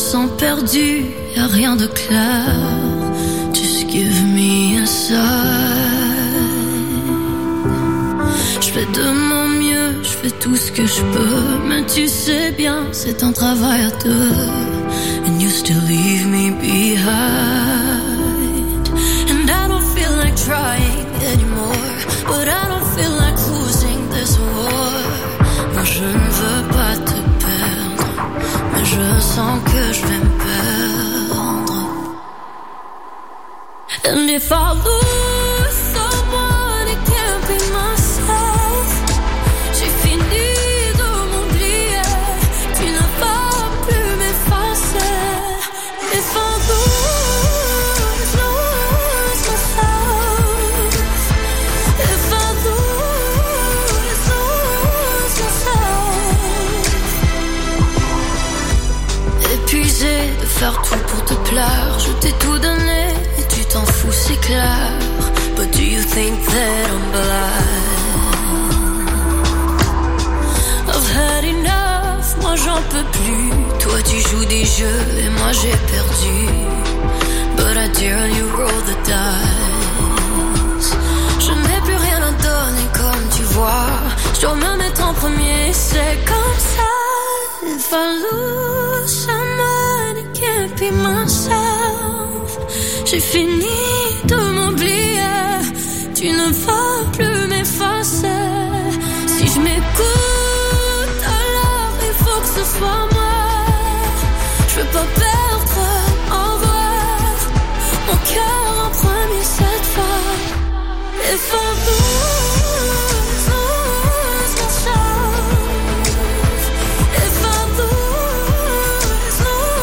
sens perdu, y'a rien de clair. Just give me a sign. J'fais de mon mieux, j'fais tout ce que je peux, mais tu sais bien, c'est un travail à deux. And you still leave me behind. And I don't feel like trying anymore, but I don't feel like losing this war. Moi je ne veux pas te perdre, mais je sens que je vais me perdre. And if I lose someone, it can't be myself. J'ai fini de m'oublier, tu ne vas plus m'effacer. If I lose myself, if I lose myself. Épuisé de faire tout pour te plaire, je t'ai tout donné et tu t'en fous, c'est clair. But do you think that I'm blind? I've had enough, moi j'en peux plus. Toi tu joues des jeux et moi j'ai perdu. But I dare you roll the dice. Je n'ai plus rien à donner comme tu vois. Je dois me mettre en premier, c'est comme ça. If I lose someone, it can't be myself. J'ai fini de m'oublier, tu ne vas plus m'effacer. Si je m'écoute, alors il faut que ce soit moi. Je veux pas perdre en vrai mon cœur en premier cette fois. If I lose myself, if I lose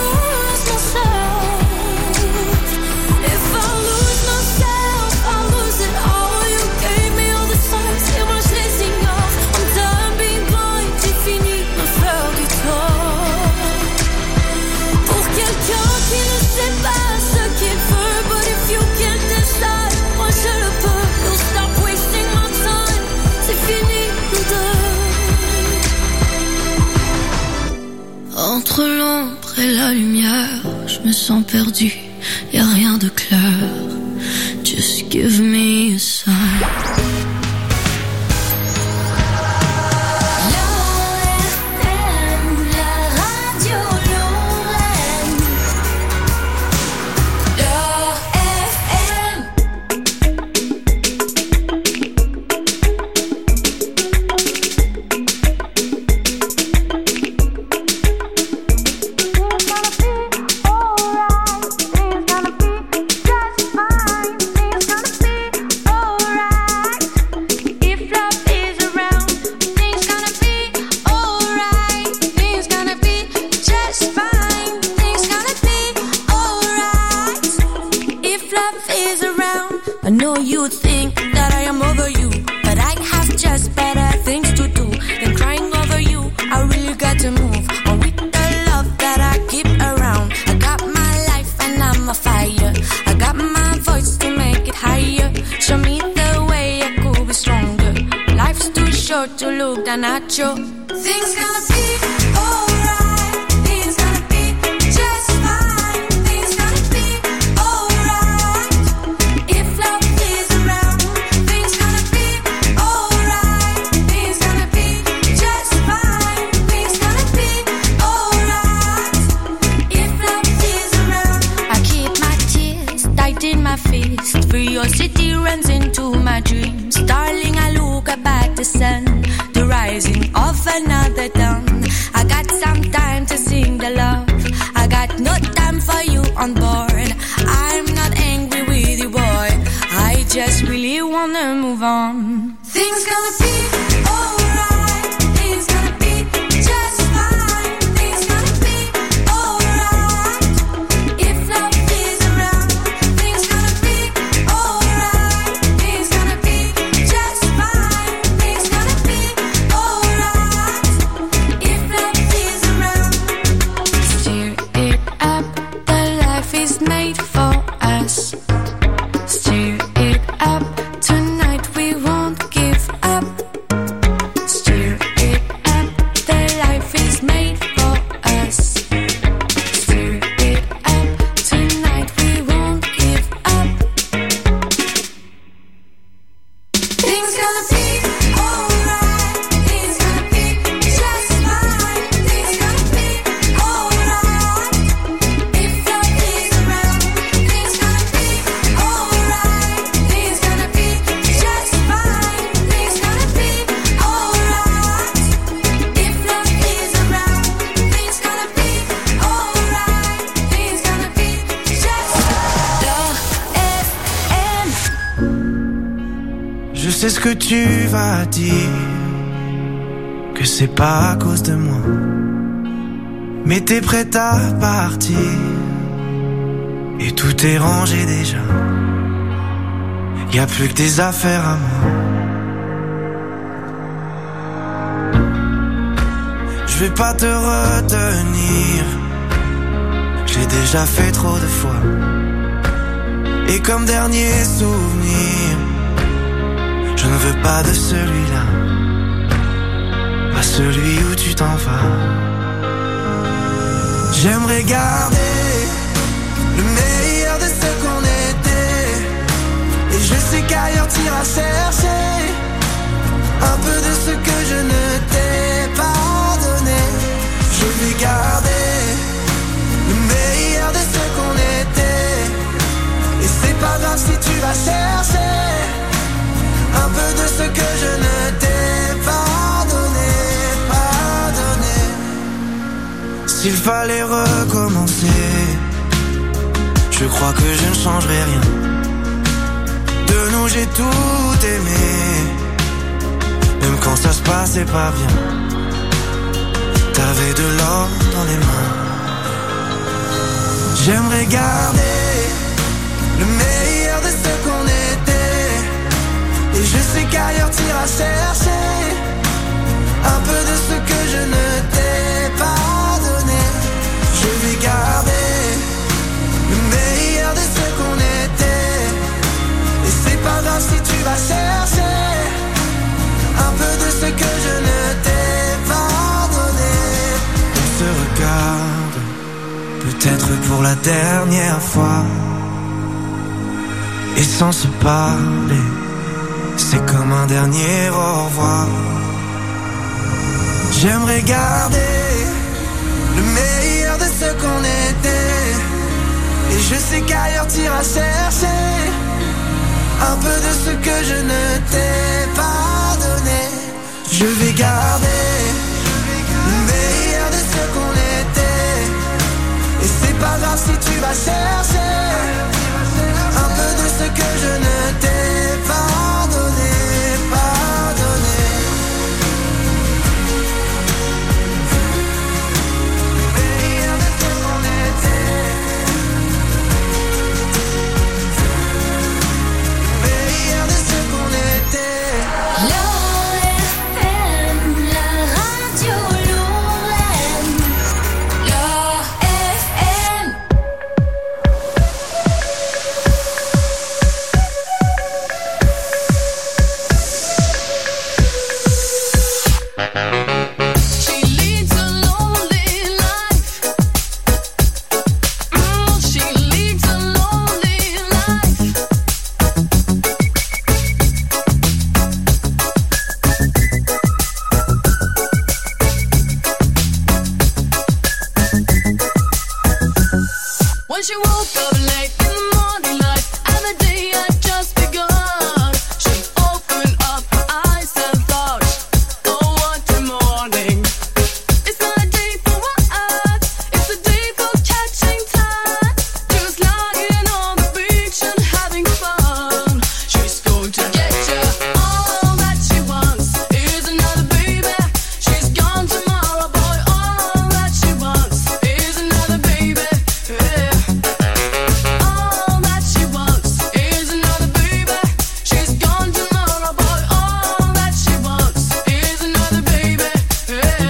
myself, if I lose myself, I lose it all. You gave me all the signs, et moi je les ignore. I'm done being blind, j'ai fini de me faire du tort. Pour quelqu'un qui ne sait pas ce qu'il veut, but if you can't decide, moi je le peux. You'll stop wasting my time, c'est fini nous deux. Entre l'ombre et la lumière, je me sens perdu, y'a rien de clair. Just give me a sign. I know you think that I am over you, but I have just better things to do than crying over you. I really got to move on with the love that I keep around. I got my life and I'm a fire. I got my voice to make it higher. Show me the way I could be stronger. Life's too short to look down at you. Things gonna be alright. Things gonna be just fine. Things gonna be alright. If love is around, things gonna be alright. Things gonna be just fine. Things gonna be alright. If love is around, I keep my tears tight in my fist. Curiosity runs into my dreams. Darling, I look up at the sun, the rising of another dawn. I got some time to sing the love. I got no time for you on board. I'm not angry with you, boy. I just really wanna move on. Things gonna be alright. Things gonna be just fine. Things gonna be alright. If love is around, things gonna be alright. Things gonna be just fine. Things gonna be alright. If love is around, stir it up. The life is made for us. Stir it up. Tonight we won't give up. Je sais ce que tu vas dire, que c'est pas à cause de moi. Mais t'es prête à partir, et tout est rangé déjà. Y'a plus que des affaires à moi. Je vais pas te retenir, j'ai déjà fait trop de fois. Et comme dernier souvenir, je ne veux pas de celui-là, pas celui où tu t'en vas. J'aimerais garder le meilleur de ce qu'on était, et je sais qu'ailleurs t'iras chercher un peu de ce que je ne t'ai pas donné. Je vais garder le meilleur de ce qu'on était, et c'est pas grave si tu vas chercher un peu de ce que je ne t'ai pas donné, pas donné. S'il fallait recommencer, je crois que je ne changerai rien. De nous j'ai tout aimé, même quand ça se passait pas bien. T'avais de l'or dans les mains. J'aimerais garder le meilleur de ce qu'on était, et je sais qu'ailleurs t'iras chercher un peu de ce que je ne t'ai pas donné. Je vais garder le meilleur de ce qu'on était, et c'est pas grave si tu vas chercher un peu de ce que je ne t'ai pas donné. On se regarde, peut-être pour la dernière fois, et sans se parler, c'est comme un dernier au revoir. J'aimerais garder le meilleur de ce qu'on était, et je sais qu'ailleurs t'iras chercher un peu de ce que je ne t'ai pas donné. Je vais garder le meilleur de ce qu'on était, et c'est pas grave si tu vas chercher un peu de ce que je ne t'ai pas donné, pas donné. Le meilleur de ce qu'on était, le meilleur de ce qu'on était. L'OFM, la radio Lorraine. L'OFM. She leads a lonely life. She leads a lonely life. When she woke up late in the morning light, and the day had just begun, she opened up her eyes and thought, oh, what a morning. It's not a day for what, it's a day for catching time. Just lying on the beach and having fun. She's going to get ya. All that she wants is another baby. She's gone tomorrow, boy. All that she wants is another baby. Yeah. All that she wants is another baby. She's gone tomorrow, boy. All that she wants is another baby. Yeah.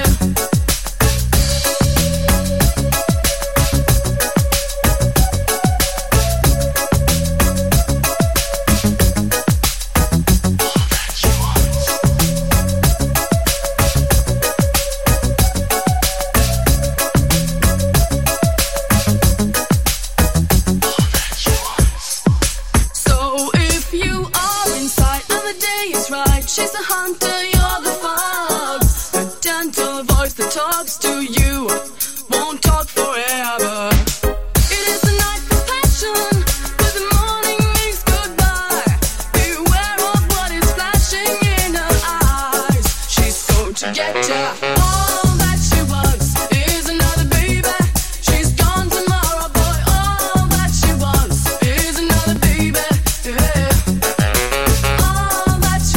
So if you are inside and the day is right, she's the hunter, you're the fox. The gentle voice that talks to you won't talk forever. It is the night for passion, but the morning means goodbye. Beware of what is flashing in her eyes. She's going to get ya. All that she wants is another baby. She's gone tomorrow, boy. All that she wants is another baby. Yeah. All that she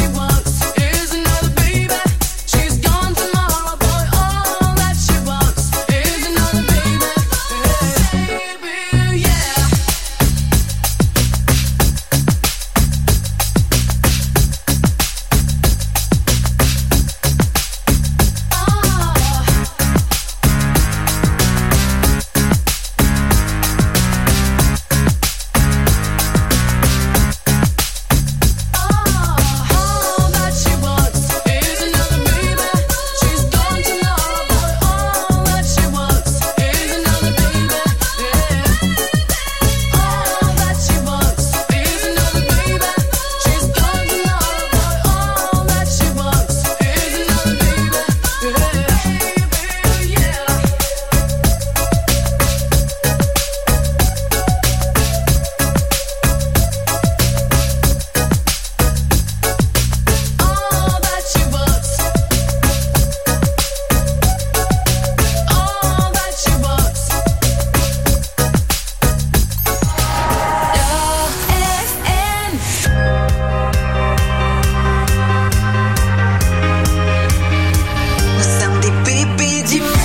Nous sommes des bébés du monde.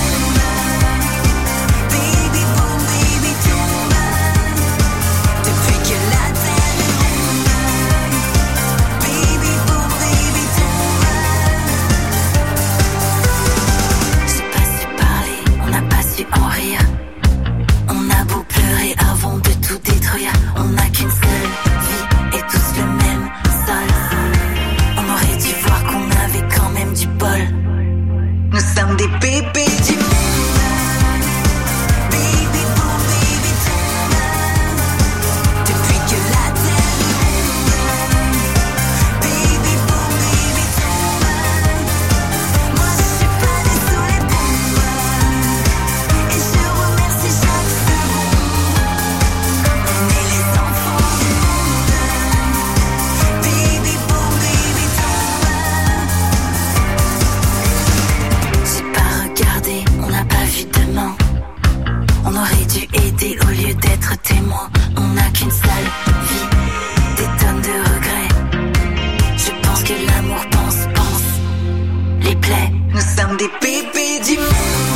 Baby boom, baby tombe. Depuis que la terre est ronde. Baby boom, baby tombe. J'ai pas su parler, on n'a pas su en rire. On a beau pleurer avant de tout détruire. On n'a qu'une seule vie et tous le même sol. On aurait dû voir qu'on avait quand même du bol. Nous sommes des bébés du monde. Baby boom, baby tombe. Depuis que la terre est ronde. Baby boom, baby tombe. Moi je suis pas née sous les bombes. Et je remercie chaque seconde. On est les enfants du monde. Baby boom, baby tombe. J'ai pas regardé, on n'a pas vu demain. On aurait dû aider au lieu d'être témoin. On n'a qu'une seule vie, des tonnes de regrets. Je pense que l'amour pense les plaies. Nous sommes des bébés du monde.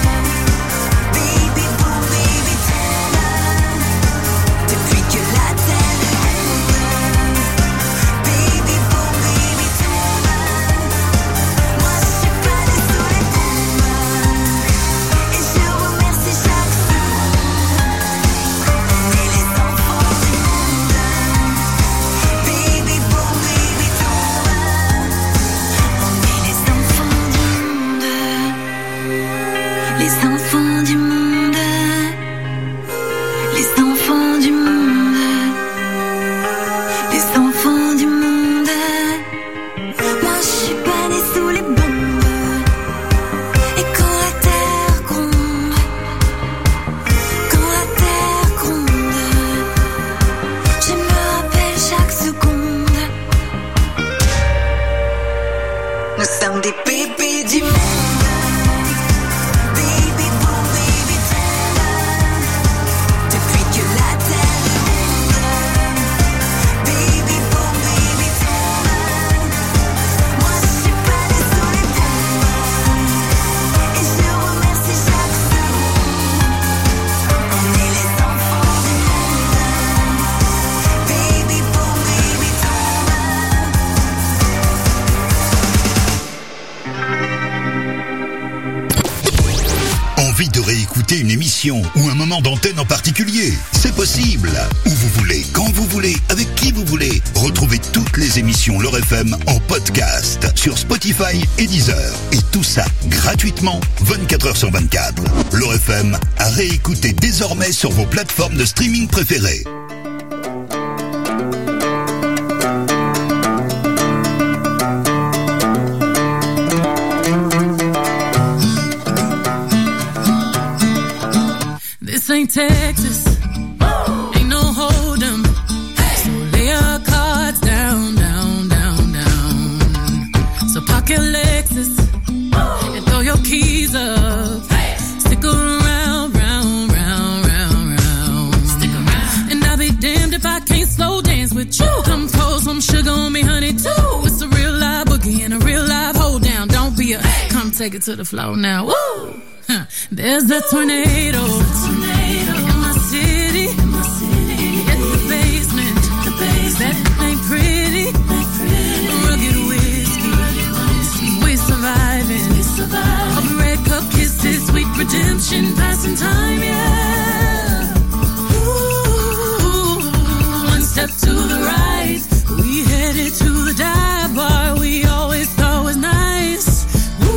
Baby boom, baby tombe. Depuis que la terre est ronde. Baby boom, baby tombe. Moi je suis pas née sous les bombes. Et je remercie chaque seconde. On est les enfants du monde. Baby boom, baby tombe. On est les enfants du monde. Les enfants du monde. Les enfants du monde. Les enfants du monde. Moi je suis pas née sous les bombes. Et quand la terre gronde, quand la terre gronde, je me rappelle chaque seconde. Nous sommes des bébés du monde. Baby boom, baby tombe. Depuis que la terre est ronde. Baby boom, baby tombe. Moi je suis pas née sous les bombes. Et je remercie chaque seconde. On est les enfants du monde. Baby boom, baby tombe. Envie de réécouter une émission ou un moment d'antenne en particulier? C'est possible. Où vous voulez, quand vous voulez, avec qui vous voulez. Retrouvez toutes les émissions L'Heure FM en podcast sur Spotify et Deezer. Et tout ça gratuitement, 24h/24. L'Heure FM à réécouter désormais sur vos plateformes de streaming préférées. This ain't Texas, ain't no hold'em. So lay your cards down, down, down, down. So park your Lexus and throw your keys up. Stick around, round, round, round, round. Stick around. And I'll be damned if I can't slow dance with you. Come pour some sugar on me, honey, too. It's a real live boogie and a real live hold down. Don't be a, come take it to the floor now. Woo! There's a tornado in my city, at the basement, that ain't pretty, rugged whiskey, we're surviving, of red cup kisses, sweet redemption, passing time, yeah. Ooh, one step to the right, we headed to the dive bar we always thought was nice.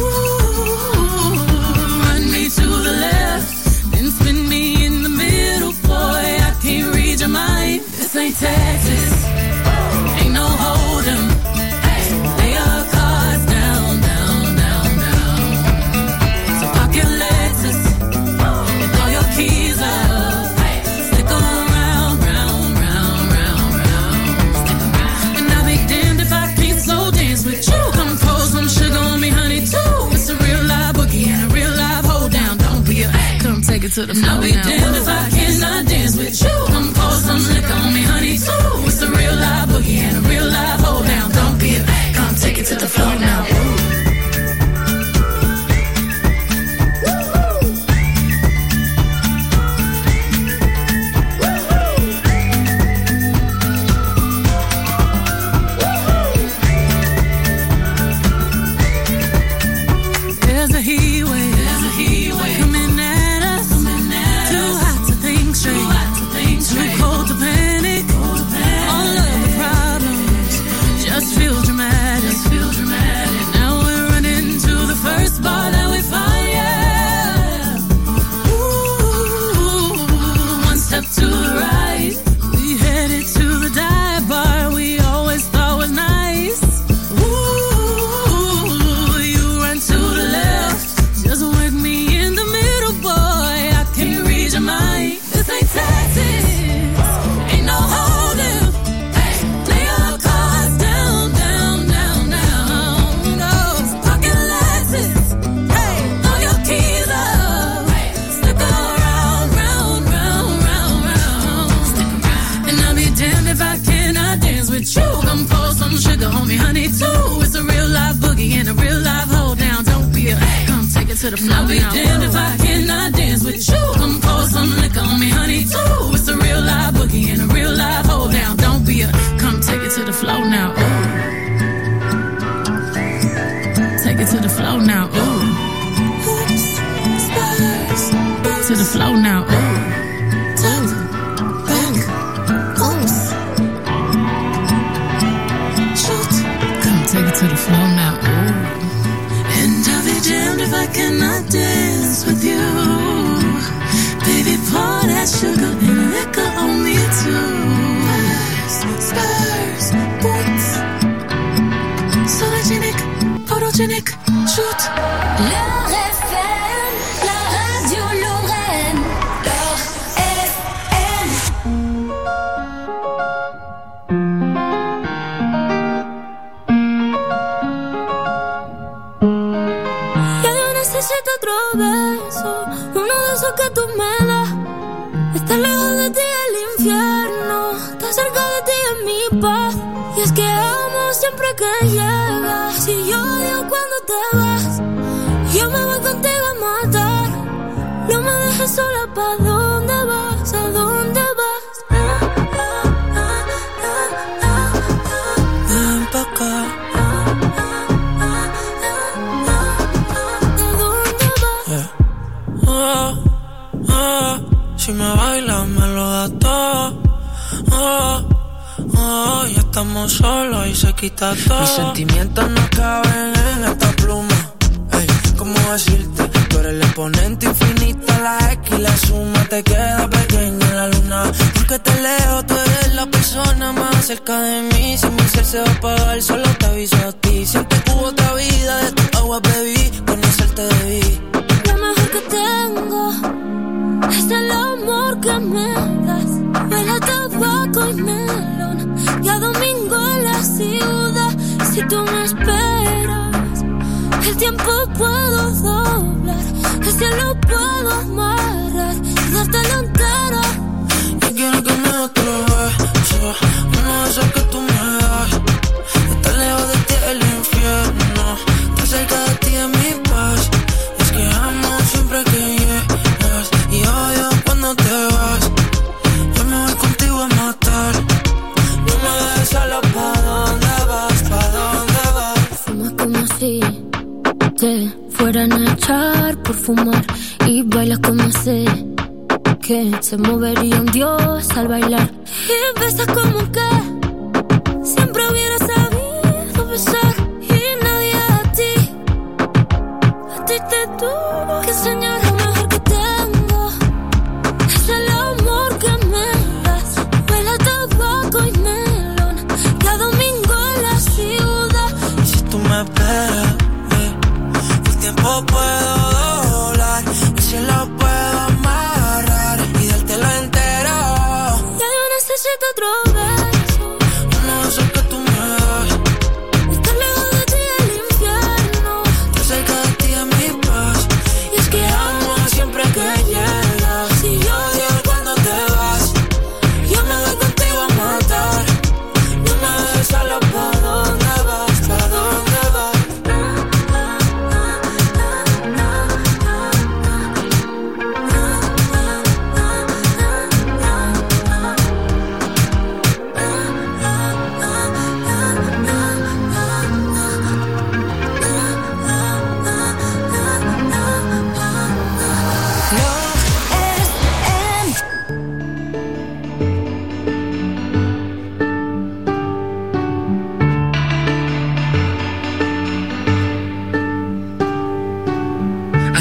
To the left, then spin me in the middle, boy, I can't read your mind. This ain't Texas, ain't no hold'em. Lay your cards down, down, down, down. So park your Lexus and throw your keys up. Stick around, round, round, round, round. And I'll be damned if I can't slow dance with you. Come pour some sugar on me, honey, too. It's a real live boogie and a real live hold down. Don't be a come take it to the floor. I'll be damned if I cannot dance with you. Come pour some liquor on me, honey, too. It's a real live boogie and a real live Let's feel dramatic. Let's feel dramatic. Now we're running to the first bar that we find, yeah. Ooh, one step to the right. We headed to the dive bar we always thought was nice. Ooh, you run to the left. Just work me in the middle, boy. I can't read your mind. This ain't Texas. Ain't no holding. Lay your cards down, down, down, down. No, pocket Lexus. Hey, throw your keys up. Stick around, round, round, round, round. And I'll be damned if I cannot dance with you. Come pour some sugar on me, honey, too. It's a real life boogie and a real life hold down. Don't be a come take it to the floor. I'll be damned if I cannot dance with you. Come pour some liquor on me, honey, too. It's a real life boogie and a real life hold down. Don't be a come take it to the floor now. Ooh. Take it to the floor now. Ooh. Oops, spurs, to the floor now. Ooh. Take it to the floor now, ooh. And I'll be damned if I cannot dance with you. Baby, pour that sugar and liquor on me too. Spurs, boots, sologenic, photogenic, shoot. Leur FM, la radio Lorraine. Leur FM. Necesito otro beso, uno de esos que tú me das. Está lejos de ti el infierno, está cerca de ti en mi paz. Y es que amo siempre que llegas, y yo odio cuando te vas. Yo me voy contigo a matar, no me dejes sola. ¿Pa' dónde vas? ¿A dónde vas? Ven pa' acá. Si me bailas me lo das todo. Ya estamos solos y se quita todo. Mis sentimientos no caben en esta pluma. Ey, ¿cómo decirte? Tú eres el exponente infinito, la X y la suma te queda pequeña en la luna. Porque te leo, tú eres la persona más cerca de mí. Si mi ser se va a apagar, solo te aviso a ti. Siempre hubo otra vida, de tu agua bebí, conocerte debí. Lo mejor que tengo es el amor que me das. Huele a tabaco y melón, y a domingo en la ciudad. Si tú me esperas, el tiempo puedo doblar, el cielo puedo amarrar y dártelo entero. Yo quiero que me otro beso, uno de esos que tú me das. Está lejos de ti el infierno, está cerca de ti en mi paz. Es que amo siempre que llegas y odio cuando te vas. Yo me voy contigo a matar, no me dejes sola. ¿Pa' dónde vas? ¿Pa' dónde vas? Fumas como si te fueran a echar por fumar, y bailas como sé que se movería un dios al bailar. Y besas como que siempre hubiera sabido besar, y nadie a ti te tuvo que enseñar. Lo mejor que tengo es el amor que me das. Huele a tabaco y melón, y a domingo en la ciudad. Y si tú me esperas, el tiempo puedo doblar, el cielo puedo amarrar y dártelo entero. Ya yo necesito otro beso, uno de esos que tú me das.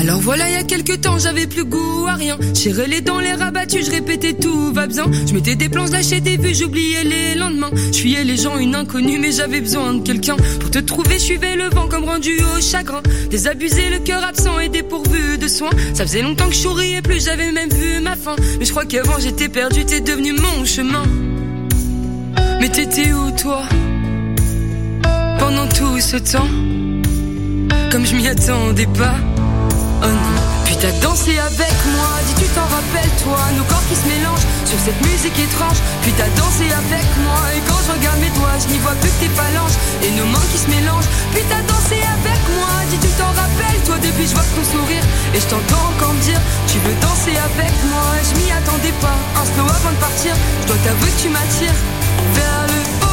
Alors voilà, il y a quelques temps, j'avais plus goût à rien. J'irais les dents, les rabattus, je répétais tout va bien. Je mettais des plans, lâchais des vues, j'oubliais les lendemains. Je fuyais les gens, une inconnue, mais j'avais besoin de quelqu'un. Pour te trouver, je suivais le vent comme rendu au chagrin. Désabusé, le cœur absent et dépourvu de soins. Ça faisait longtemps que je souriais plus, j'avais même vu ma fin. Mais je crois qu'avant j'étais perdu, t'es devenu mon chemin. Mais t'étais où toi pendant tout ce temps? Comme je m'y attendais pas. Oh non. Puis t'as dansé avec moi, dis tu t'en rappelles toi. Nos corps qui se mélangent sur cette musique étrange. Puis t'as dansé avec moi, et quand je regarde mes doigts, je n'y vois plus que tes phalanges et nos mains qui se mélangent. Puis t'as dansé avec moi, dis tu t'en rappelles toi. Depuis je vois ton sourire et je t'entends encore me dire tu veux danser avec moi. Je m'y attendais pas, un slow avant de partir. Je dois t'avouer que tu m'attires vers le haut.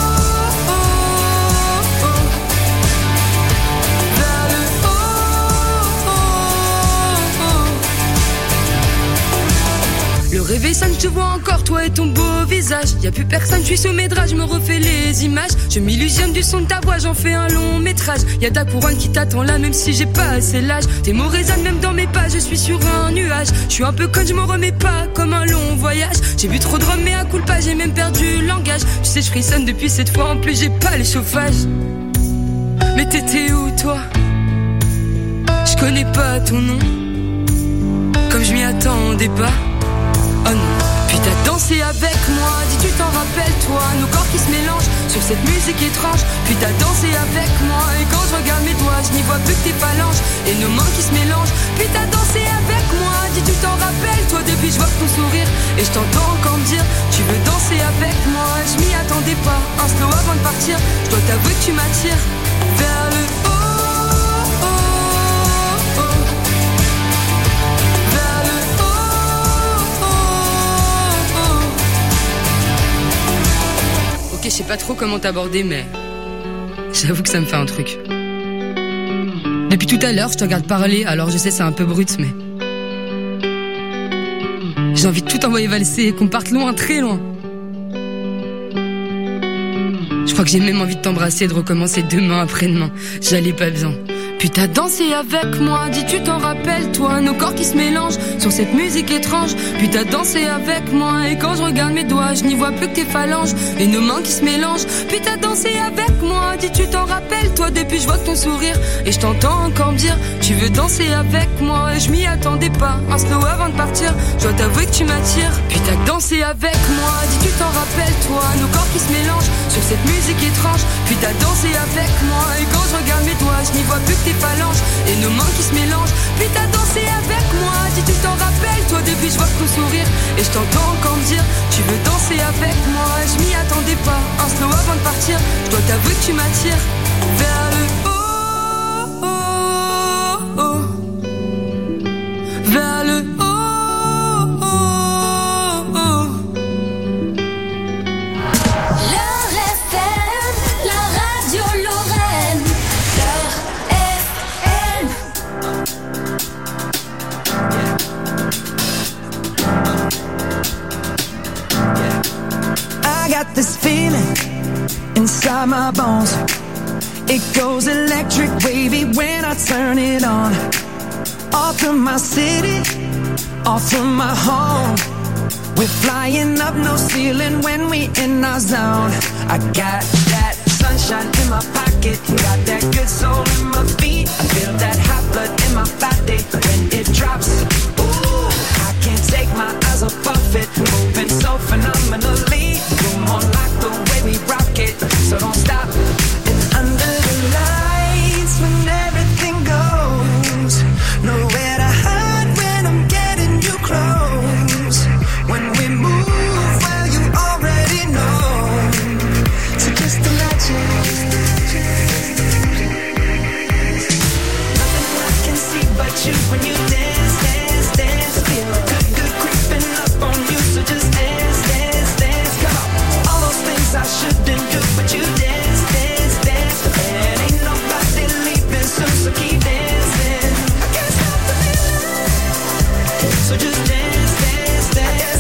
Le réveil sonne, je te vois encore, toi et ton beau visage. Y'a plus personne, je suis sous mes draps, je me refais les images. Je m'illusionne du son de ta voix, j'en fais un long métrage. Y'a ta couronne qui t'attend là, même si j'ai pas assez l'âge. Tes mots résonnent même dans mes pas, je suis sur un nuage. Je suis un peu conne, je me remets pas, comme un long voyage. J'ai bu trop de rhum, mais à coup de pas, j'ai même perdu le langage. Tu sais, je frissonne depuis cette fois, en plus j'ai pas le chauffage. Mais t'étais où toi? Je connais pas ton nom, comme je m'y attendais pas. Oh non. Puis t'as dansé avec moi, dis tu t'en rappelles toi. Nos corps qui se mélangent sur cette musique étrange. Puis t'as dansé avec moi, et quand je regarde mes doigts, je n'y vois plus que tes phalanges et nos mains qui se mélangent. Puis t'as dansé avec moi, dis tu t'en rappelles toi. Depuis je vois ton sourire et je t'entends encore me dire tu veux danser avec moi. Je m'y attendais pas, un slow avant de partir. Je dois t'avouer que tu m'attires vers le haut. Je sais pas trop comment t'aborder, mais j'avoue que ça me fait un truc. Depuis tout à l'heure, je te regarde parler, alors je sais c'est un peu brut, mais j'ai envie de tout envoyer valser et qu'on parte loin, très loin. Je crois que j'ai même envie de t'embrasser et de recommencer demain après-demain. J'allais pas bien. Puis t'as dansé avec moi, dis tu t'en rappelles toi. Nos corps qui se mélangent sur cette musique étrange. Puis t'as dansé avec moi, et quand je regarde mes doigts, je n'y vois plus que tes phalanges et nos mains qui se mélangent. Puis t'as dansé avec moi, dis tu t'en rappelles toi. Depuis je vois ton sourire et je t'entends encore me dire tu veux danser avec moi. Et je m'y attendais pas, un slow avant de partir. Je dois t'avouer que tu m'attires. Puis t'as dansé avec moi, dis tu t'en rappelles toi. Nos corps qui se mélangent sur cette musique étrange. Puis t'as dansé avec moi, et quand je regarde mes doigts, je n'y vois plus que tes phalanges et nos mains qui se mélangent. Puis t'as dansé avec moi, dis tu t'en rappelles toi. Depuis je vois ton sourire et je t'entends encore me dire tu veux danser avec moi. Je m'y attendais pas, un slow avant de partir. Je dois t'avouer que tu m'attires vers le haut, vers le haut. Got this feeling inside my bones. It goes electric wavy when I turn it on. Off from my city, off from my home. We're flying up, no ceiling when we in our zone. I got that sunshine in my pocket, got that good soul in my feet. I feel that hot blood in my body when it drops. Ooh, I can't take my eyes off of it, moving so phenomenally. You're more like the way we rock it, so don't stop. And under the lights when everything goes, nowhere to hide when I'm getting you close. When we move, well you already know. So just imagine. Nothing I can see but you when you dance, dance, dance. Feel good, good creeping up on you, so just dance, dance, dance. Come on, all those things I shouldn't do, but you dance, dance, dance. And ain't nobody leaving soon, so keep dancing. I can't stop the feeling, so just dance, dance, dance.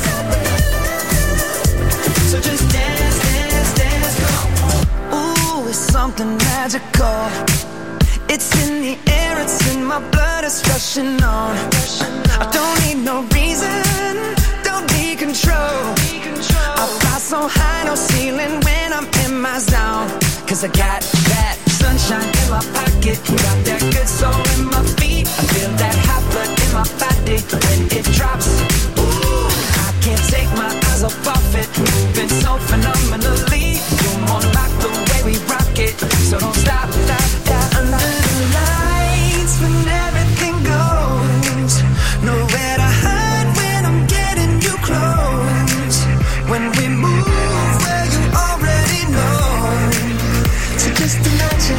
So just dance, dance, dance. Come on. Ooh, it's something magical. It's in the air, it's in my blood, it's rushing on. I don't need no reason, don't need control. I fly so high, no ceiling when I'm in my zone. Cause I got that sunshine in my pocket, got that good soul in my feet. I feel that hot blood in my body when it drops. Ooh, I can't take my eyes off of it, moving so phenomenally. You wanna rock the way we rock it, so don't stop, stop, stop. Under the lights when everything goes, nowhere to hide when I'm getting you close. When we move where you already know, so just imagine.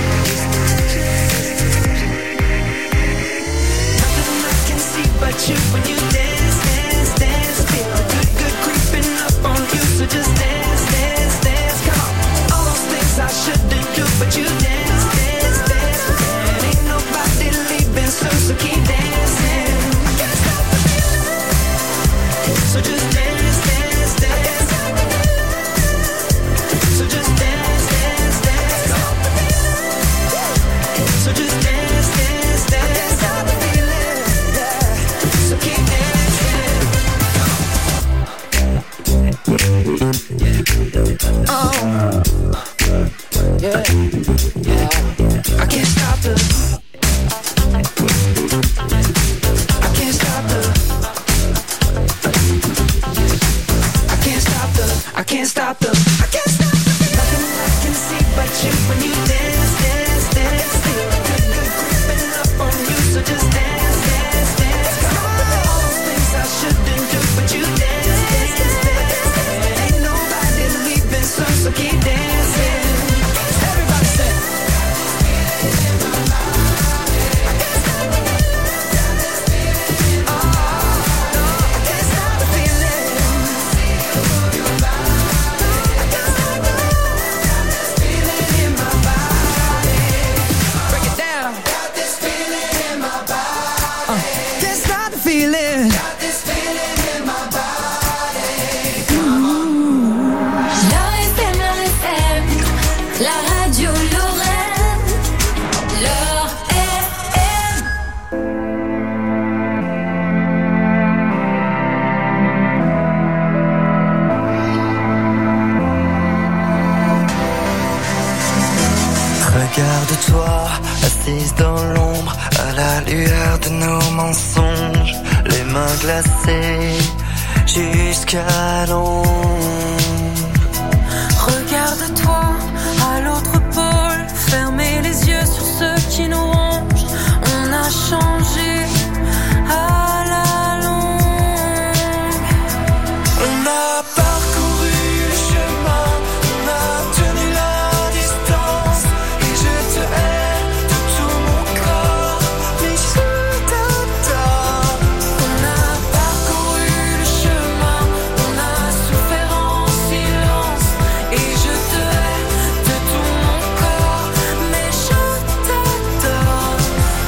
Nothing I can see but you when you dance, dance, dance. Feel good, good creeping up on you, so just dance, dance, dance. Come on, all those things I shouldn't do, but you dance, dance, dance. And ain't nobody leaving soon, so keep dancing. Can't stop the feeling, so just dance, dance, dance. So just dance, dance, dance. So just dance, dance, dance. Stop the feeling, yeah. So keep dancing. Oh, yeah, yeah. I can't stop the. I can't stop the. I can't stop the. I can't stop the. I can't stop the. Nothing I can see but you when you dance, dance, dance. Feel good, good creeping up on you, so just dance, dance, dance. Come on, all those things I shouldn't do, but you dance, dance, dance. Ain't nobody leaving soon, so keep dancing. Everybody say. Regarde-toi, assise dans l'ombre, à la lueur de nos mensonges, les mains glacées jusqu'à l'ombre. Regarde-toi à l'autre pôle, fermez les yeux sur ce qui nous ronge. On a changé à la longue. On a parcouru le chemin, on a tenu la distance, et je te hais de tout mon corps, mais je t'adore. On a parcouru le chemin, on a souffert en silence, et je te hais de tout mon corps, mais je t'adore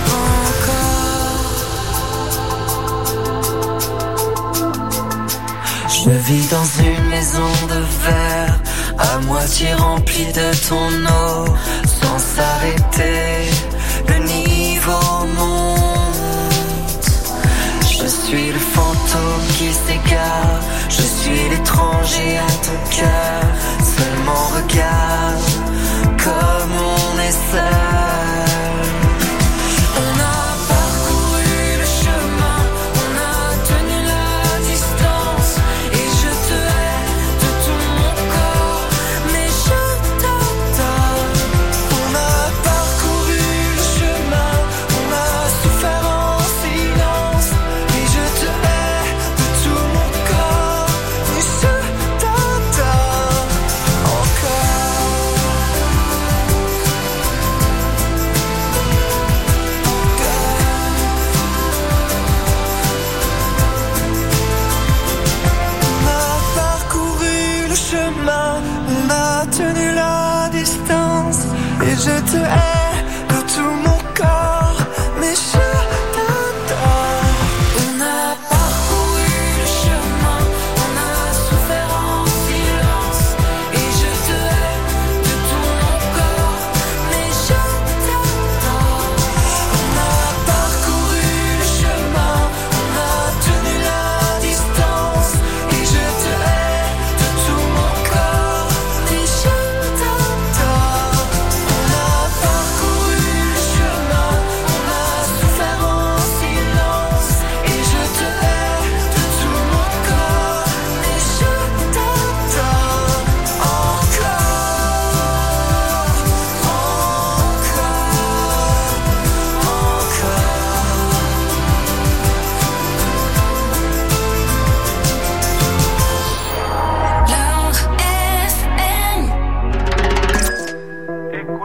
encore. Je vis dans une maison de verre, à moitié remplie de ton eau, sans s'arrêter, le niveau monte. Je suis le fantôme qui s'égare, je suis l'étranger à ton cœur. Seulement regarde comme on est seul. On a parcouru le chemin, on a tenu la distance, et je te hais de tout mon corps, mais je t'adore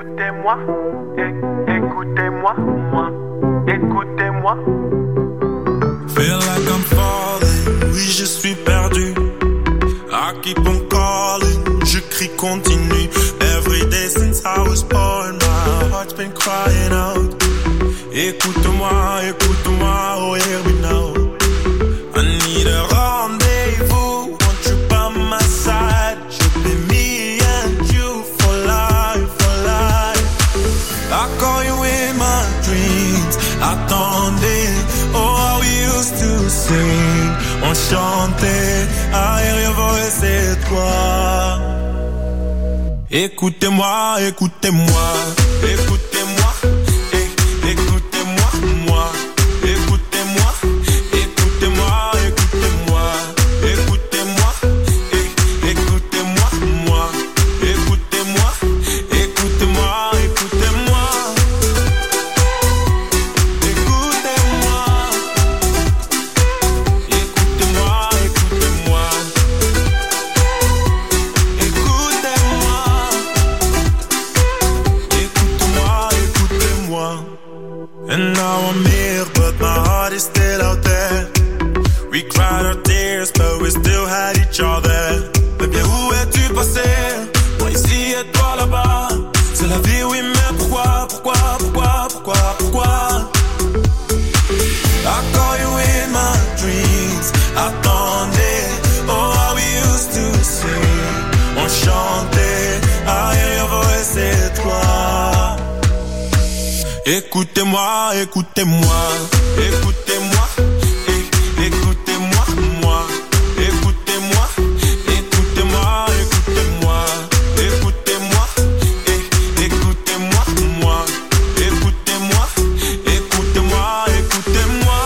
Écoutez-moi, écoutez-moi, moi, écoutez-moi. Feel like I'm falling, oui je suis perdu. I keep on calling, je crie continue. Every day since I was born, my heart's been crying out. Écoute-moi, écoute-moi, oh hear me now. I need a rendezvous, want you by my side. Should be me and you for life, for life. I call you in my dreams, attendez. Oh, how we used to sing, on chantait. I hear your voice, c'est toi. Écoutez-moi, écoutez-moi, écoutez-moi, écoutez-moi, moi. Écoutez-moi, écoutez-moi, écoutez-moi, écoutez-moi, écoutez-moi, moi. Écoutez-moi, écoutez-moi, écoutez-moi. And now I'm here, but my heart is still out there. We cried our tears, but we still had each other. Mais bien où es-tu passé? Moi ici et toi là-bas. C'est la vie, oui, mais pourquoi? I call you in my dreams, attendez. Oh, how we used to sing, on chantait. I hear your voice, c'est toi. Écoutez-moi, écoutez-moi, écoutez-moi, écoutez-moi, moi. Écoutez-moi, écoutez-moi, écoutez-moi, écoutez-moi, écoutez-moi, moi. Écoutez-moi, écoutez-moi, écoutez-moi.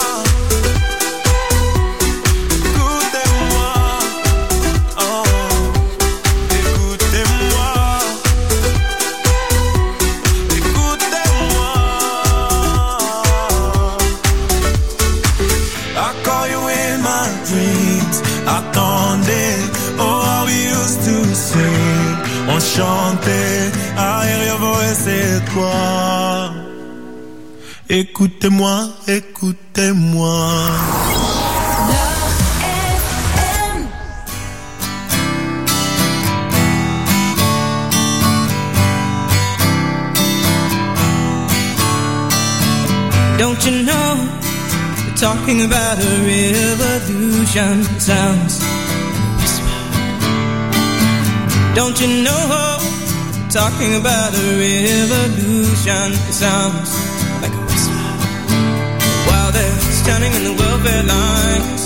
Écoutez-moi, oh, écoutez-moi. Attendez, oh how we used to sing, on chantait, I hear your voice, c'est toi. Écoutez-moi, écoutez-moi. Don't you know? Talking about a revolution sounds like a whisper. Don't you know? Talking about a revolution sounds like a whisper. While they're standing in the welfare lines,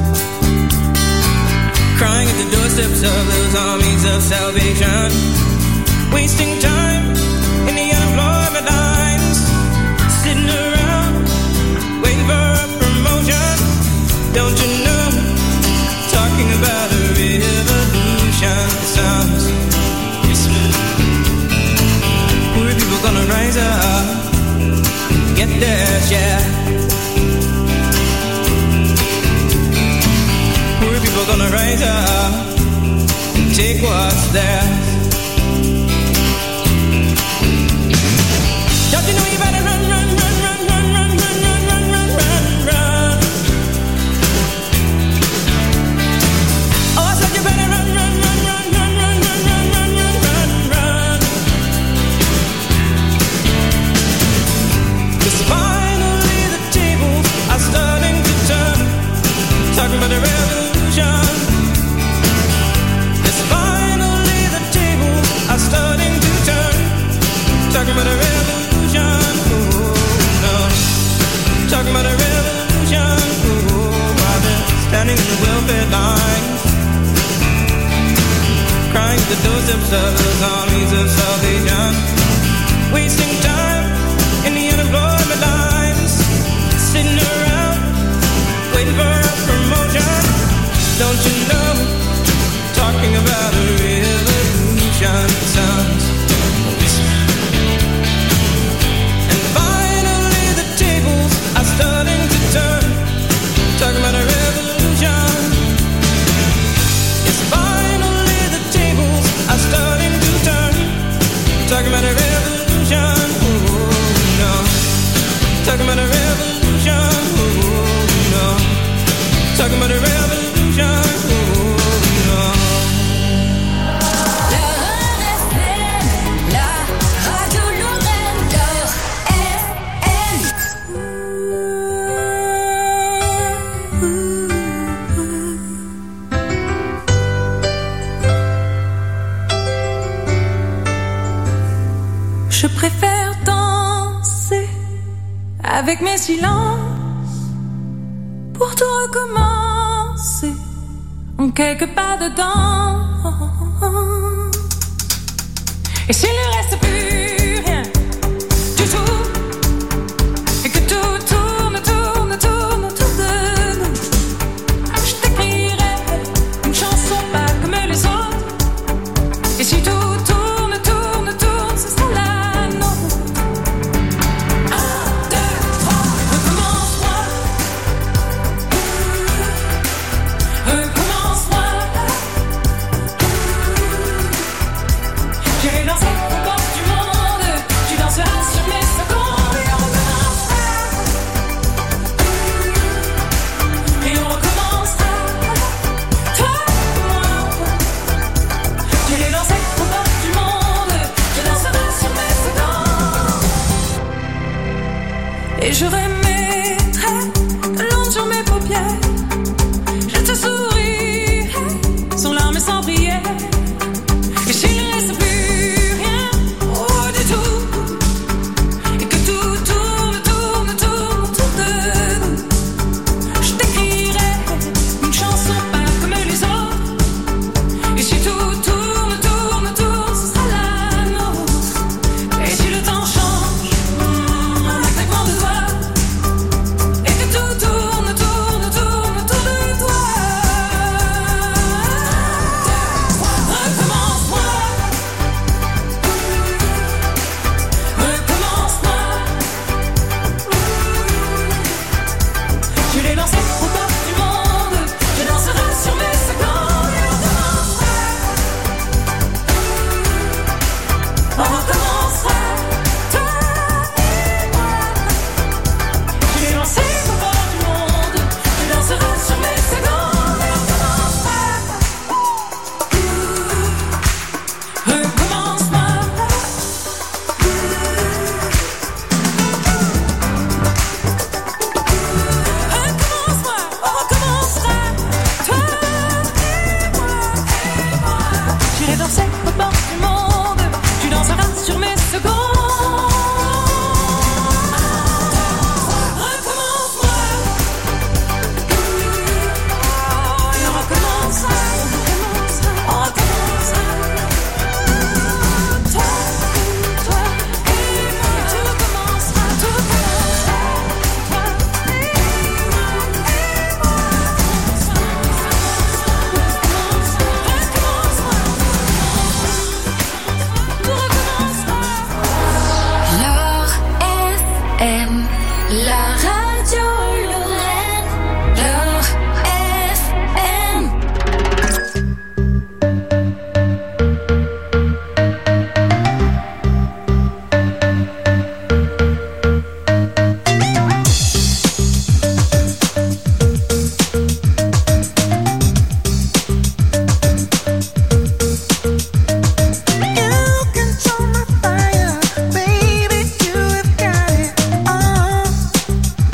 crying at the doorsteps of those armies of salvation, wasting time in the unemployment lines, sitting around waiting for a promotion. Don't you know? Talking about a revolution sounds whisper. Poor people gonna rise up, get their share. Poor people gonna rise up, take what's theirs. Don't you know you better run, run, run, run, run, run, run, run, run, run, run, run. Oh, I said you better run, run, run, run, run, run, run, run, run, run, run. 'Cause finally the tables are starting to turn. Talking about a revolution. Yes, finally the tables are starting to turn. Talking about a revolution. Talking about a revolution, while they're standing in the welfare lines, crying at the doorsteps of those armies of salvation, wasting time in the unemployment lines, sitting around waiting for a promotion. Don't you know? Talking about a revolution sounds like a whisper. Starting to turn, talking about a revolution. Yes, finally the tables are starting to turn, talking about a revolution. avec mes silences, pour tout recommencer, en quelque part dedans. Et s'il ne reste plus rien du tout, et que tout tourne autour de nous, je t'écrirai une chanson pas comme les autres. Et si tout tourne, ce sera la nôtre. 1, 2, 3, recommence-moi. Recommence-moi. J'irai danser aux portes du monde. Tu danseras sur mes secondes. Et on recommencera. Et on recommencera. Toi et moi. J'irai danser aux portes du monde. Tu danseras sur mes secondes. Et je remettrai de l'ombre sur mes paupières. Je te sourirai sans larmes et sans prière. Et s'il ne reste plus rien du tout, et que tout tourne autour de nous, je t'écrirai une chanson pas comme les autres. Et si tout tourne, ce sera la nôtre. Et si le temps change, un claquement de doigts, et que tout tourne autour de toi. Recommence-moi. Recommence-moi. J'irai danser aux portes du monde. Tu danseras sur mes secondes. Et on recommencera. Toi et moi. J'irai danser aux portes du monde. Tu danseras sur mes secondes. Et on recommencera. Recommence-moi. Recommence-moi, on recommencera. Toi et moi. J'irai danser aux portes du monde. Tu danseras sur mes secondes. Recommence-moi. Et on recommencera. On recommencera. Toi et moi. Tu recommenceras. Tout recommencera. Toi et moi. L'or FM, la radio Lorraine. L'or FM. You control my fire, baby. You have got it all.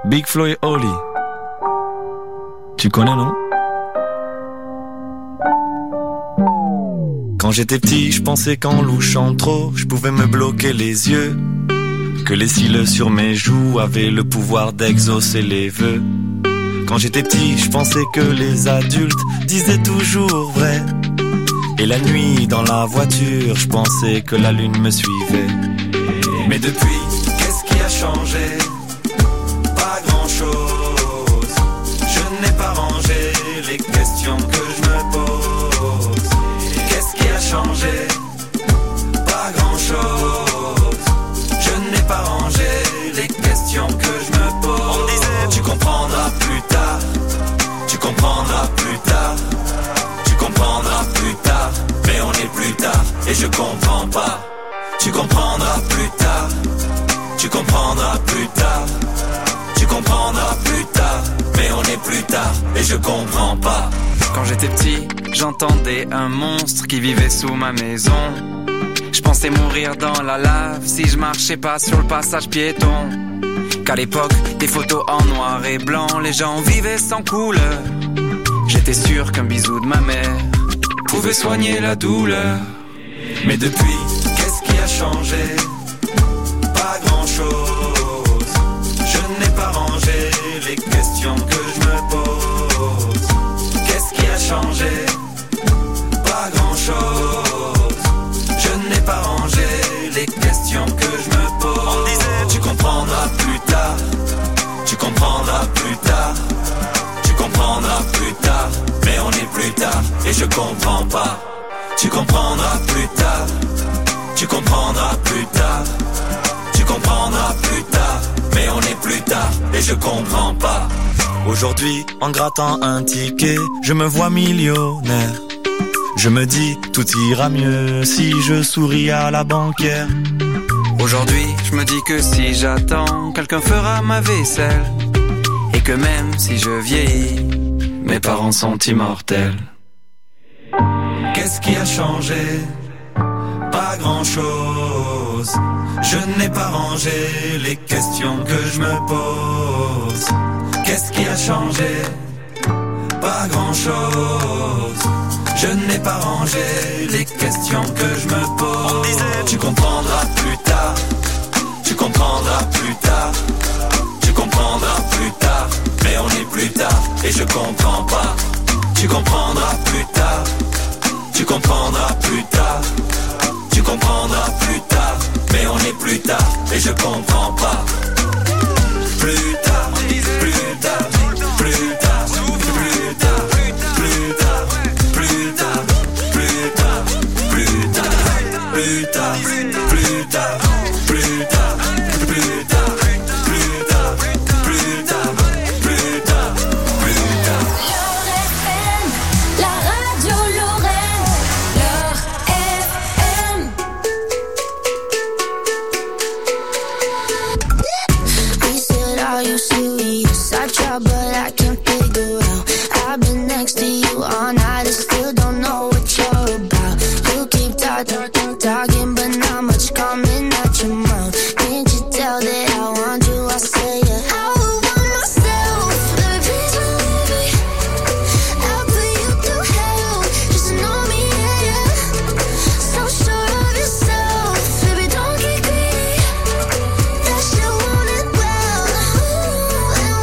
Big Flo et Oli. Tu connais, non? Quand j'étais petit, je pensais qu'en louchant trop, je pouvais me bloquer les yeux. Que les cils sur mes joues avaient le pouvoir d'exaucer les vœux. Quand j'étais petit, je pensais que les adultes disaient toujours vrai. Et la nuit, dans la voiture, je pensais que la lune me suivait. Mais depuis, qu'est-ce qui a changé? Pas grand-chose. Je n'ai pas rangé les questions que je me pose. Qu'est-ce qui a changé? Pas grand-chose. Je n'ai pas rangé les questions que je me pose. On me disait, tu comprendras plus tard. Tu comprendras plus tard. Tu comprendras plus tard. Mais on est plus tard et je comprends pas. Tu comprendras plus tard. Tu comprendras plus tard. Tu comprendras plus tard. Mais on est plus tard et je comprends pas. Quand j'étais petit, j'entendais un monstre qui vivait sous ma maison. Je pensais mourir dans la lave si je marchais pas sur le passage piéton. Qu'à l'époque, des photos en noir et blanc, les gens vivaient sans couleur. J'étais sûr qu'un bisou de ma mère pouvait soigner la douleur. Mais depuis, qu'est-ce qui a changé? Pas grand-chose. Je n'ai pas rangé les questions que je me pose. Qu'est-ce qui a changé? Pas grand-chose. Je n'ai pas rangé les questions que je me pose. On disait, tu comprendras plus tard. Tu comprendras plus tard. Tu comprendras plus tard. Mais on est plus tard et je comprends pas. Tu comprendras plus tard. Tu comprendras plus tard. Tu comprendras plus tard. Mais on est plus tard et je comprends pas. Aujourd'hui, en grattant un ticket, je me vois millionnaire. Je me dis, tout ira mieux si je souris à la banquière. Aujourd'hui, je me dis que si j'attends, quelqu'un fera ma vaisselle. Et que même si je vieillis, mes parents sont immortels. Qu'est-ce qui a changé? Pas grand-chose. Je n'ai pas rangé les questions que je me pose. Qu'est-ce qui a changé? Pas grand-chose. Je n'ai pas rangé les questions que je me pose. On disait, tu comprendras plus tard. Tu comprendras plus tard. Tu comprendras plus tard. Mais on est plus tard et je comprends pas. Tu comprendras plus tard. Tu comprendras plus tard. Tu comprendras plus tard. Mais on est plus tard et je comprends pas. Plus tard, plus tard, plus tard, plus tard, plus tard, plus tard, plus tard, plus tard, plus tard, plus tard, plus tard, plus tard, plus tard, plus tard, plus tard, plus tard. La radio Lorraine, Leur FM. He said, are you serious? I try but I can't figure out. I've been next to you all night and still don't know what you're about. You keep talking but not much coming out your mouth. Can't you tell that I want you? I say yeah. I would want myself, baby, please believe me. I'll put you through hell, just know me, yeah, yeah. So sure of yourself, baby, don't get greedy. That you want it well, and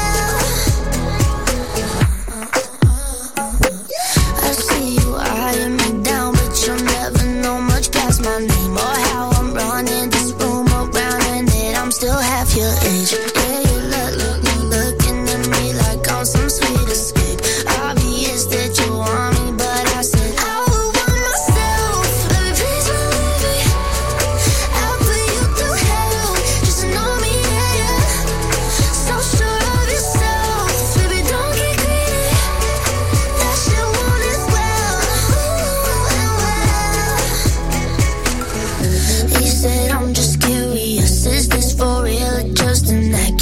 well. I see you eyeing me down, but you'll never know much past my name or how I'm running this room around, and that I'm still half your age. Yeah, you looking at me like I'm some sweet escape. Obvious that you want me, but I said I would want myself, baby, please believe me. I'll put you through hell, just know me, yeah, yeah. So sure of yourself, baby, don't get greedy. That you want it well, and well. He said, I'm just curious, is this for real or just an act?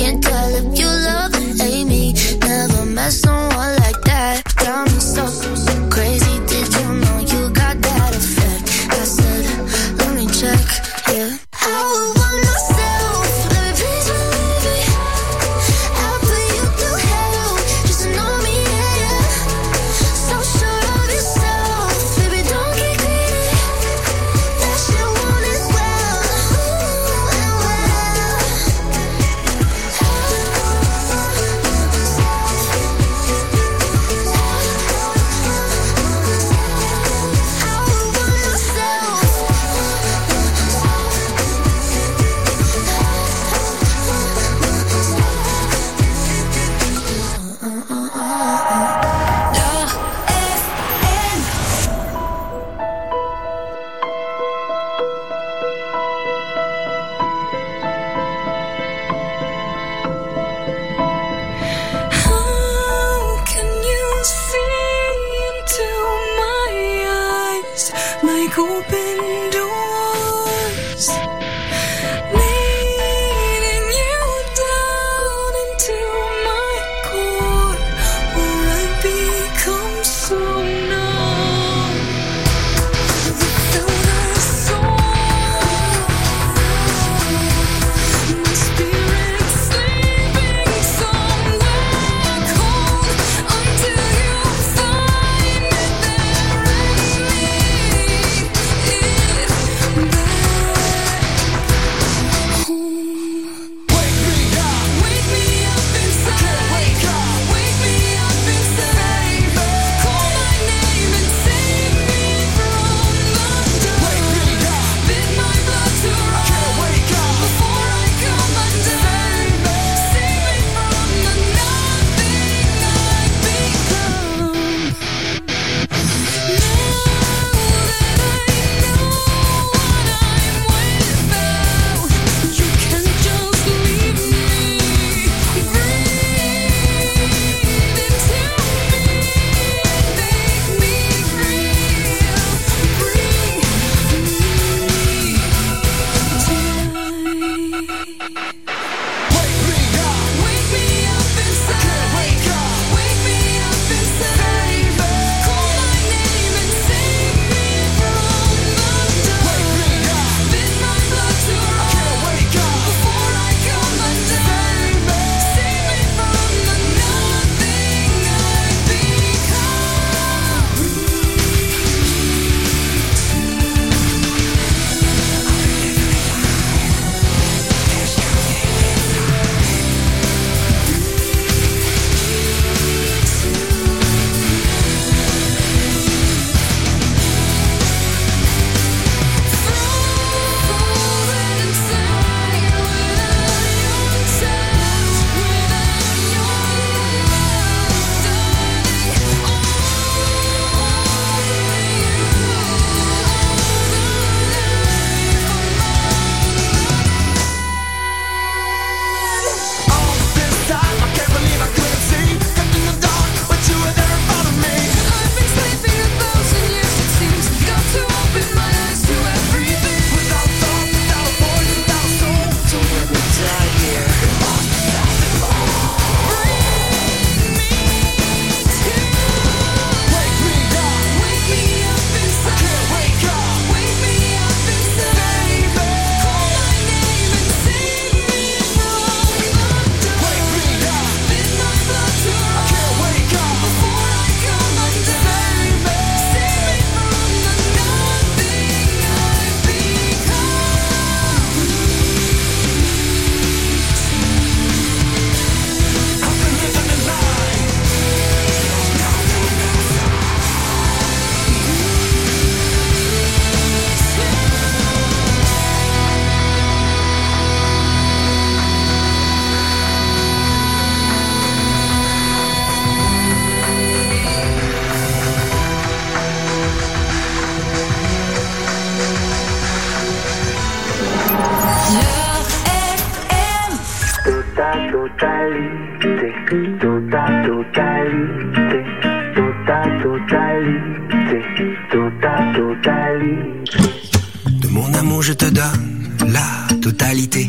De mon amour je te donne la totalité.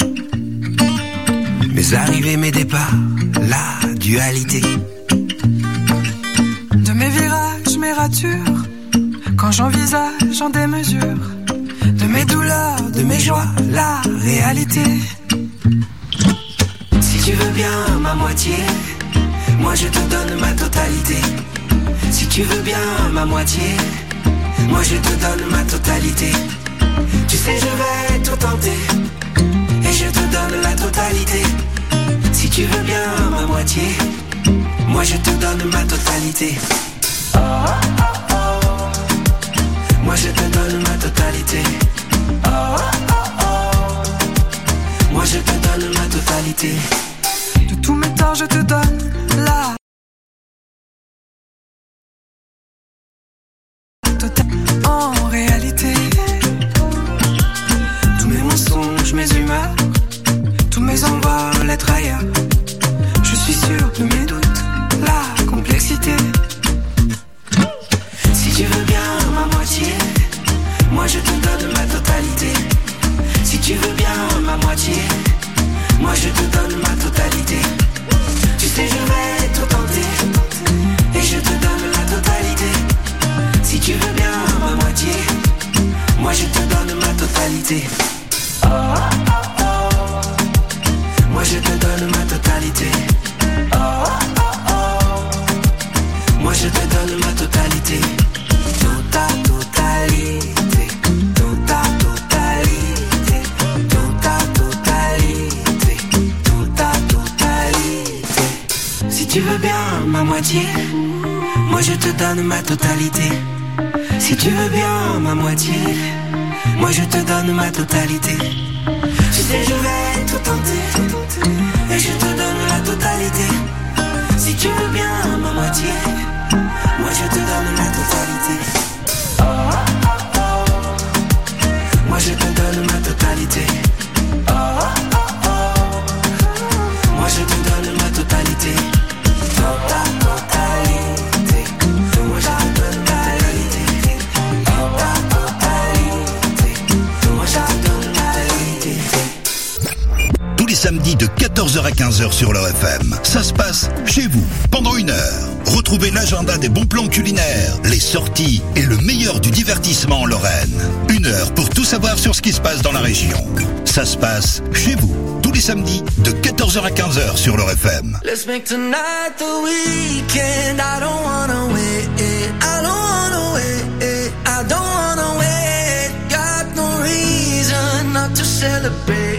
Mes arrivées, mes départs, la dualité. De mes virages, mes ratures, quand j'envisage en démesure. De mes douleurs, de mes joies, la réalité. Si tu veux bien ma moitié, moi je te donne ma totalité. Si tu veux bien ma moitié, moi je te donne ma totalité. Tu sais je vais tout tenter, et je te donne la totalité. Si tu veux bien ma moitié, moi je te donne ma totalité. Oh, oh, oh, oh. Moi je te donne ma totalité. Oh, oh, oh. Moi je te donne ma totalité. De tous mes torts je te donne la totalité. En réalité, tous mes mensonges, mes humeurs, tous mes envols, être ailleurs. Je suis sûr de mes doutes, la complexité. Si tu veux bien ma moitié, moi je te donne ma totalité. Si tu veux bien ma moitié, moi je te donne ma totalité. Tu sais je vais tout tenter, et je te donne la totalité. Si tu veux bien ma moitié, moi je te donne ma totalité. Oh, oh, oh, oh. Moi je te donne ma totalité. Oh, oh, oh. Moi je te donne ma totalité. Tota totalité. Tota totalité. Tota totalité. Tota totalité. Si tu veux bien ma moitié, moi je te donne ma totalité. Si tu veux bien ma moitié, moi je te donne ma totalité. Tu sais je vais tout tenter, et je te donne la totalité. Si tu veux bien ma moitié, moi je te donne la totalité. Oh, oh, oh. Moi je te donne ma totalité. Oh, oh, oh. Moi je te donne ma totalité. Tota totalité. Moi je te donne ma totalité. Tota totalité. Moi je te donne ma totalité. Tous les samedis de 14h à 15h sur leur FM. Ça se passe chez vous, pendant 1 heure. Retrouvez l'agenda des bons plans culinaires, les sorties et le meilleur du divertissement en Lorraine. 1 heure pour tout savoir sur ce qui se passe dans la région. Ça se passe chez vous, tous les samedis de 14h à 15h sur leur FM. Let's make tonight the weekend. I don't wanna wait. I don't wanna wait. I don't wanna wait. Got no reason not to celebrate.